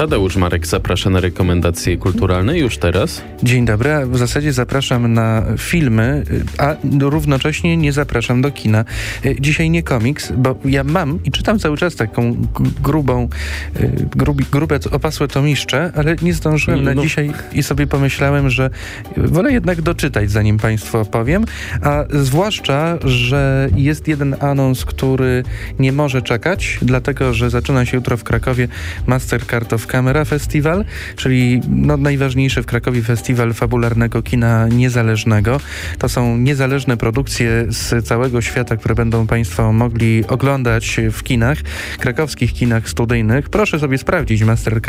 Tadeusz Marek zaprasza na rekomendacje kulturalne już teraz. Dzień dobry, a w zasadzie zapraszam na filmy, a równocześnie nie zapraszam do kina. Dzisiaj nie komiks, bo ja mam i czytam cały czas taką grube opasłe tomiszcze, ale nie zdążyłem na dzisiaj i sobie pomyślałem, że wolę jednak doczytać, zanim Państwu opowiem, a zwłaszcza, że jest jeden anons, który nie może czekać, dlatego, że zaczyna się jutro w Krakowie Mastercard of Camera Festival, czyli najważniejszy w Krakowie festiwal fabularnego kina niezależnego. To są niezależne produkcje z całego świata, które będą Państwo mogli oglądać w kinach, krakowskich kinach studyjnych. Proszę sobie sprawdzić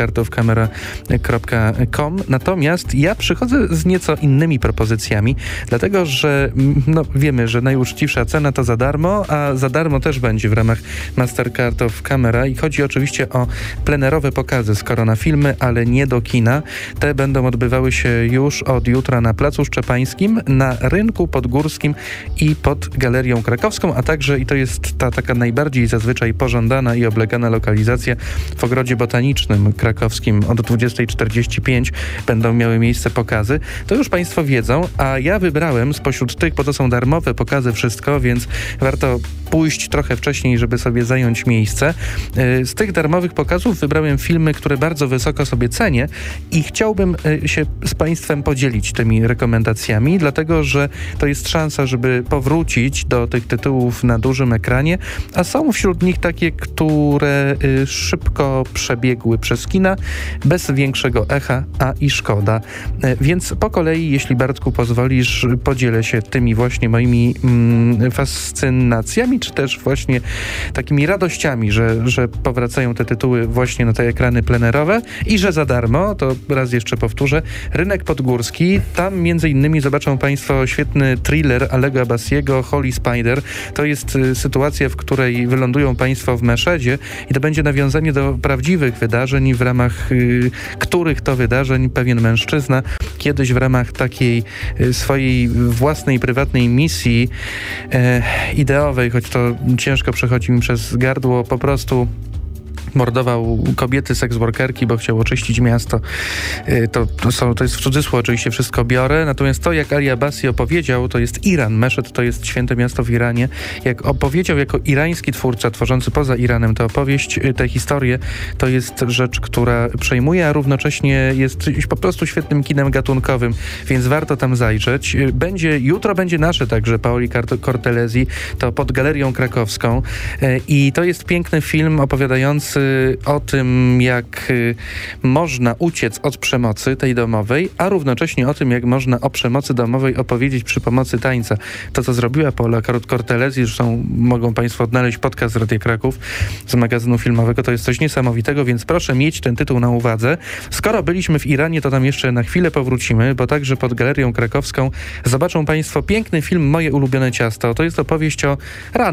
mastercardofcamera.com. Natomiast ja przychodzę z nieco innymi propozycjami, dlatego, że wiemy, że najuczciwsza cena to za darmo, a za darmo też będzie w ramach Mastercard of Camera i chodzi oczywiście o plenerowe pokazy, skoro na filmy, ale nie do kina. Te będą odbywały się już od jutra na Placu Szczepańskim, na Rynku Podgórskim i pod Galerią Krakowską, a także, i to jest ta taka najbardziej zazwyczaj pożądana i oblegana lokalizacja, w Ogrodzie Botanicznym Krakowskim od 20:45 będą miały miejsce pokazy. To już Państwo wiedzą, a ja wybrałem spośród tych, bo to są darmowe pokazy wszystko, więc warto pójść trochę wcześniej, żeby sobie zająć miejsce. Z tych darmowych pokazów wybrałem filmy, które bardzo wysoko sobie cenię i chciałbym się z Państwem podzielić tymi rekomendacjami, dlatego, że to jest szansa, żeby powrócić do tych tytułów na dużym ekranie, a są wśród nich takie, które szybko przebiegły przez kina, bez większego echa, a i szkoda. Więc po kolei, jeśli Bartku pozwolisz, podzielę się tymi właśnie moimi fascynacjami, czy też właśnie takimi radościami, że powracają te tytuły właśnie na te ekrany plenerowe i że za darmo, to raz jeszcze powtórzę, Rynek Podgórski. Tam między innymi zobaczą Państwo świetny thriller Allego Abassiego, Holy Spider. To jest sytuacja, w której wylądują Państwo w Meszedzie i to będzie nawiązanie do prawdziwych wydarzeń, w ramach których to wydarzeń pewien mężczyzna kiedyś w ramach takiej swojej własnej, prywatnej misji ideowej, choć to ciężko przechodzi mi przez gardło, po prostu mordował kobiety, seksworkerki, bo chciał oczyścić miasto. To jest w cudzysłów, oczywiście wszystko biorę. Natomiast to, jak Ali Abbasi opowiedział, to jest Iran. Meszed to jest święte miasto w Iranie. Jak opowiedział jako irański twórca, tworzący poza Iranem tę opowieść, tę historię, to jest rzecz, która przejmuje, a równocześnie jest po prostu świetnym kinem gatunkowym, więc warto tam zajrzeć. Jutro będzie nasze także, Paoli Cortelesi, to pod Galerią Krakowską i to jest piękny film opowiadający o tym, jak można uciec od przemocy tej domowej, a równocześnie o tym, jak można o przemocy domowej opowiedzieć przy pomocy tańca. To, co zrobiła Paola Cortelesi, zresztą mogą Państwo odnaleźć podcast z Radia Kraków, z magazynu filmowego, to jest coś niesamowitego, więc proszę mieć ten tytuł na uwadze. Skoro byliśmy w Iranie, to tam jeszcze na chwilę powrócimy, bo także pod Galerią Krakowską zobaczą Państwo piękny film Moje ulubione ciasto. To jest opowieść o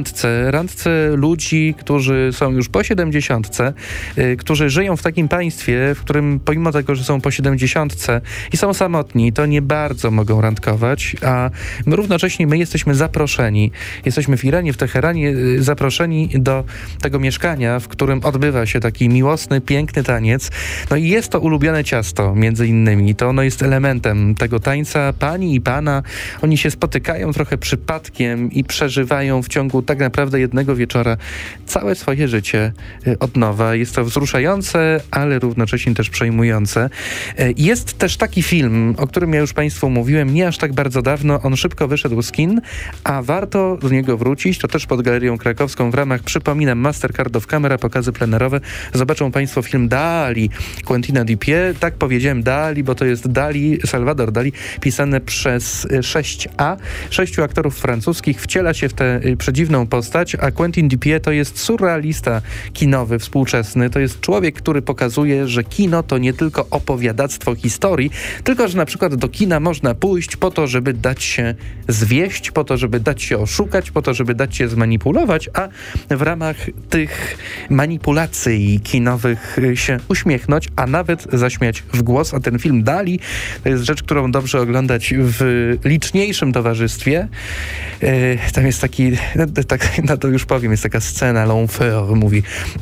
randce ludzi, którzy są już po 70, którzy żyją w takim państwie, w którym pomimo tego, że są po 70 i są samotni, to nie bardzo mogą randkować, a równocześnie my jesteśmy zaproszeni. Jesteśmy w Iranie, w Teheranie zaproszeni do tego mieszkania, w którym odbywa się taki miłosny, piękny taniec. No i jest to ulubione ciasto, między innymi. To ono jest elementem tego tańca. Pani i pana, oni się spotykają trochę przypadkiem i przeżywają w ciągu tak naprawdę jednego wieczora całe swoje życie od nowa. Jest to wzruszające, ale równocześnie też przejmujące. Jest też taki film, o którym ja już Państwu mówiłem, nie aż tak bardzo dawno. On szybko wyszedł z kin, a warto do niego wrócić. To też pod Galerią Krakowską w ramach, przypominam, Mastercard of Camera, pokazy plenerowe. Zobaczą Państwo film Dali, Quentina Dupieux. Tak powiedziałem Dali, bo to jest Dali, Salvador Dali, pisane przez 6A. 6 aktorów francuskich wciela się w tę przedziwną postać, a Quentin Dupieux to jest surrealista kinowy, współczesny. To jest człowiek, który pokazuje, że kino to nie tylko opowiadactwo historii, tylko że na przykład do kina można pójść po to, żeby dać się zwieść, po to, żeby dać się oszukać, po to, żeby dać się zmanipulować, a w ramach tych manipulacji kinowych się uśmiechnąć, a nawet zaśmiać w głos. A ten film Dali to jest rzecz, którą dobrze oglądać w liczniejszym towarzystwie. Tam jest taki, to już powiem, jest taka scena l'enfer, mówi pewien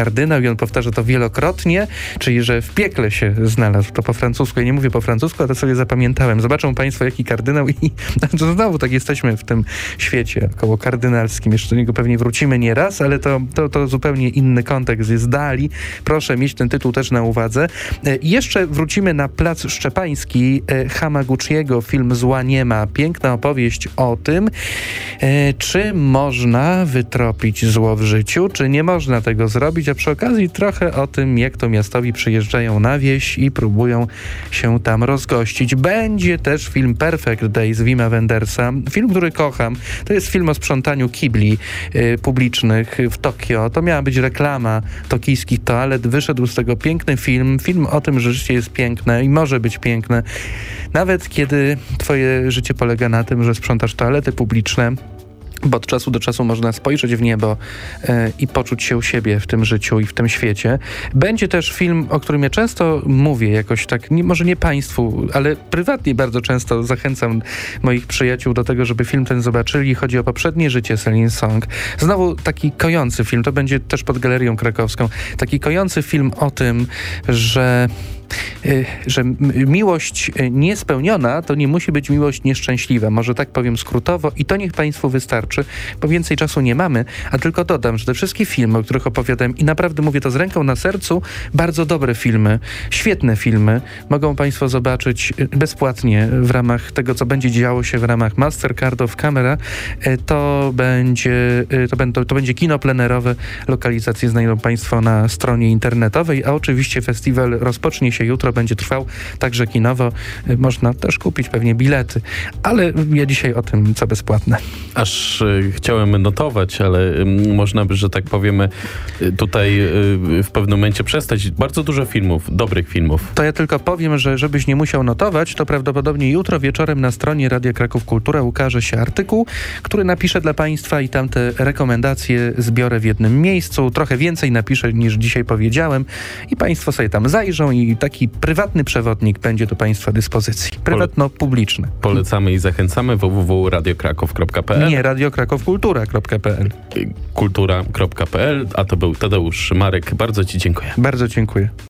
kardynał i on powtarza to wielokrotnie, czyli że w piekle się znalazł. To po francusku. Ja nie mówię po francusku, a to sobie zapamiętałem. Zobaczą państwo, jaki kardynał i to znowu tak jesteśmy w tym świecie około kardynalskim. Jeszcze do niego pewnie wrócimy nieraz, ale to zupełnie inny kontekst jest Dali. Proszę mieć ten tytuł też na uwadze. Jeszcze wrócimy na Plac Szczepański Hamaguchiego. Film Zła nie ma. Piękna opowieść o tym, czy można wytropić zło w życiu, czy nie można tego zrobić, a przy okazji trochę o tym, jak to miastowi przyjeżdżają na wieś i próbują się tam rozgościć. Będzie też film Perfect Days Wima Wendersa. Film, który kocham. To jest film o sprzątaniu kibli publicznych w Tokio. To miała być reklama tokijskich toalet. Wyszedł z tego piękny film. Film o tym, że życie jest piękne i może być piękne. Nawet kiedy twoje życie polega na tym, że sprzątasz toalety publiczne, bo od czasu do czasu można spojrzeć w niebo i poczuć się u siebie w tym życiu i w tym świecie. Będzie też film, o którym ja często mówię, jakoś tak, może nie państwu, ale prywatnie bardzo często zachęcam moich przyjaciół do tego, żeby film ten zobaczyli. Chodzi o poprzednie życie Celine Song. Znowu taki kojący film, to będzie też pod Galerią Krakowską. Taki kojący film o tym, że miłość niespełniona to nie musi być miłość nieszczęśliwa. Może tak powiem skrótowo i to niech państwu wystarczy, bo więcej czasu nie mamy, a tylko dodam, że te wszystkie filmy, o których opowiadałem i naprawdę mówię to z ręką na sercu, bardzo dobre filmy, świetne filmy, mogą państwo zobaczyć bezpłatnie w ramach tego, co będzie działo się w ramach Mastercard of Camera. To będzie kino plenerowe. Lokalizacje znajdą państwo na stronie internetowej, a oczywiście festiwal rozpocznie się jutro, będzie trwał także kinowo. Można też kupić pewnie bilety, ale ja dzisiaj o tym, co bezpłatne. Aż chciałem notować, ale można by, że tak powiemy, tutaj w pewnym momencie przestać. Bardzo dużo filmów, dobrych filmów. To ja tylko powiem, że żebyś nie musiał notować, to prawdopodobnie jutro wieczorem na stronie Radia Kraków Kultura ukaże się artykuł, który napiszę dla państwa i tam te rekomendacje zbiorę w jednym miejscu. Trochę więcej napiszę niż dzisiaj powiedziałem i państwo sobie tam zajrzą i taki prywatny przewodnik będzie do państwa dyspozycji. Prywatno-publiczny. Polecamy i zachęcamy www.radiokraków.pl. Nie, radiokrakowkultura.pl. Kultura.pl, a to był Tadeusz Marek. Bardzo ci dziękuję. Bardzo dziękuję.